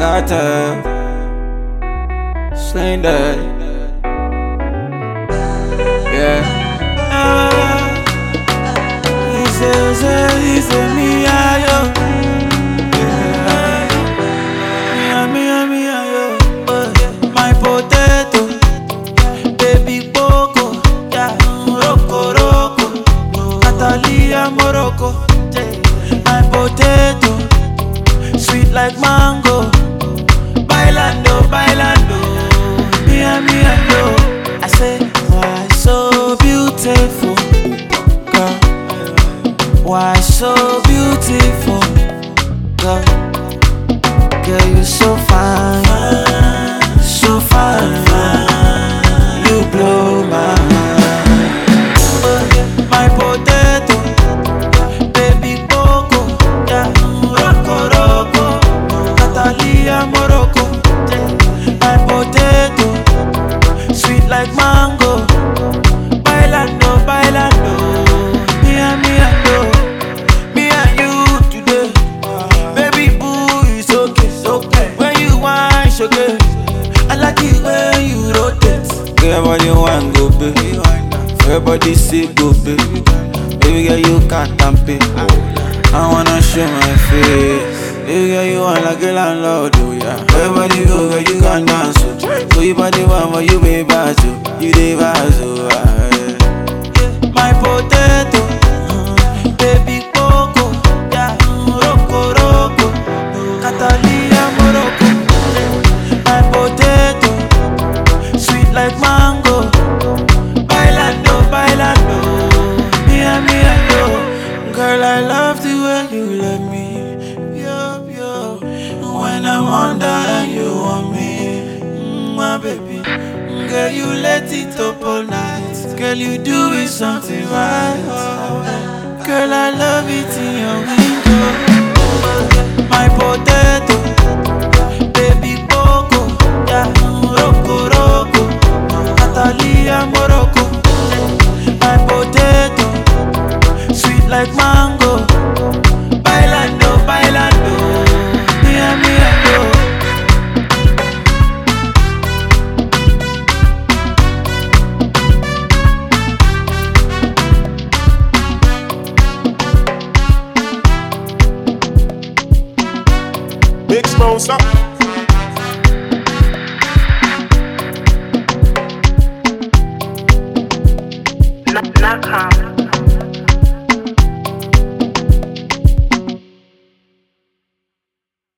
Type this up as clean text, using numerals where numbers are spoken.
Cartel, Slain Dead, yeah. He say me, yo. Me, yo. My potato, baby Boko, yeah. Roko, Natalia Morocco. My potato, sweet like mango. Bailando, me, yo. I say, why so beautiful, girl? Why so beautiful, girl? Girl, you so fine, so fine. You blow my mind. My potato, baby Boko, yeah. Roko, Natalia Morocco. My potato, sweet like mango. Bailando, me, yo. Me and you today, baby boo, it's okay. When you whine, sugar, I like it when you rotate. Everybody want go, baby. Everybody say go, baby. Baby girl, you can't pay. I wanna show my face. Baby girl, you want like a landlord, oh yeah. Everybody go, girl, you can dance, oh. So you body one, but you be bad, oh. You dey bad, oh, yeah. My potato, baby Coco, yeah. Roko, Catalina Morocco. My potato, sweet like mango. Bailando, me, yo. Girl, I love the way you let me, yo. When I'm under and you want me, my baby. Girl, you let it up all night. Girl, you doing something right. Girl, I love it in your window. My potato, baby Coco, yeah. Roko, Natalia Morocco. My potato, sweet like mango. Bailando, me, yo. Big sponsor. Not calm.